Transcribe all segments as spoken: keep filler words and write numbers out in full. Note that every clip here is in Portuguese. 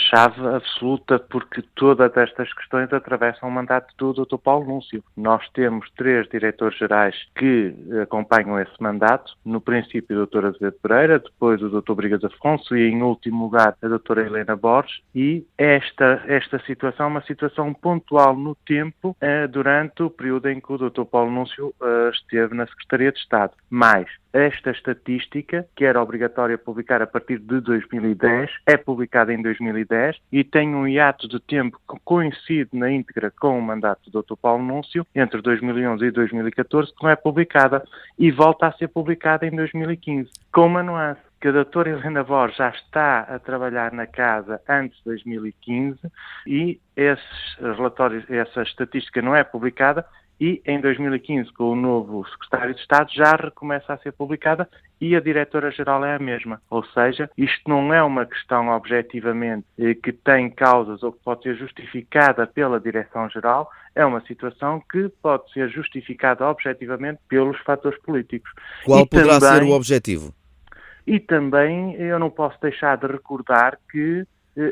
chave absoluta, porque todas estas questões atravessam o mandato do doutor Paulo Núncio. Nós temos três diretores-gerais que acompanham esse mandato, no princípio o doutor Azevedo Pereira, depois o doutor Brigas Afonso e, em último lugar, a doutora Helena Borges, e esta, esta situação é uma situação pontual no tempo, eh, durante o período em que o doutor Paulo Núncio eh, esteve na Secretaria de Estado. Mas esta estatística, que era obrigatória publicar a partir de dois mil e dez, é publicada em dois mil e dez e tem um hiato de tempo que coincide na íntegra com o mandato do doutor Paulo Núncio, entre dois mil e onze e dois mil e catorze, que não é publicada, e volta a ser publicada em dois mil e quinze, com uma nuance, que a doutora Helena Borges já está a trabalhar na casa antes de dois mil e quinze e esses relatórios, essa estatística não é publicada, e em dois mil e quinze, com o novo secretário de Estado, já recomeça a ser publicada e a diretora-geral é a mesma. Ou seja, isto não é uma questão objetivamente que tem causas ou que pode ser justificada pela direção-geral, é uma situação que pode ser justificada objetivamente pelos fatores políticos. Qual e poderá também, ser o objetivo? E também eu não posso deixar de recordar que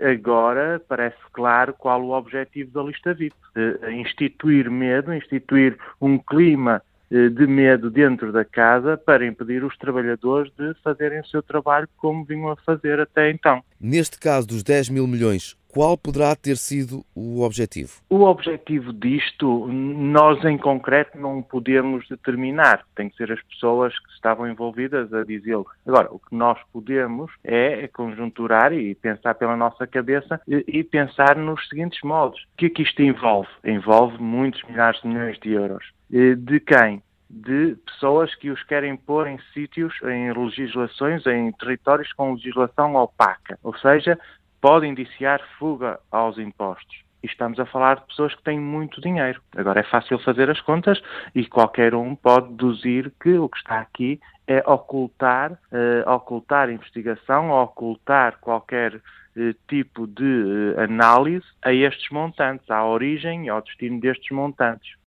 agora parece claro qual o objetivo da lista V I P. Instituir medo, instituir um clima de medo dentro da casa para impedir os trabalhadores de fazerem o seu trabalho como vinham a fazer até então. Neste caso dos dez mil milhões, qual poderá ter sido o objetivo? O objetivo disto, nós em concreto não podemos determinar. Tem que ser as pessoas que estavam envolvidas a dizê-lo. Agora, o que nós podemos é conjunturar e pensar pela nossa cabeça e pensar nos seguintes modos. O que é que isto envolve? Envolve muitos milhares de milhões de euros. De quem? De pessoas que os querem pôr em sítios, em legislações, em territórios com legislação opaca. Ou seja, pode indiciar fuga aos impostos. E estamos a falar de pessoas que têm muito dinheiro. Agora é fácil fazer as contas e qualquer um pode deduzir que o que está aqui é ocultar, uh, ocultar investigação, ocultar qualquer uh, tipo de uh, análise a estes montantes, à origem e ao destino destes montantes.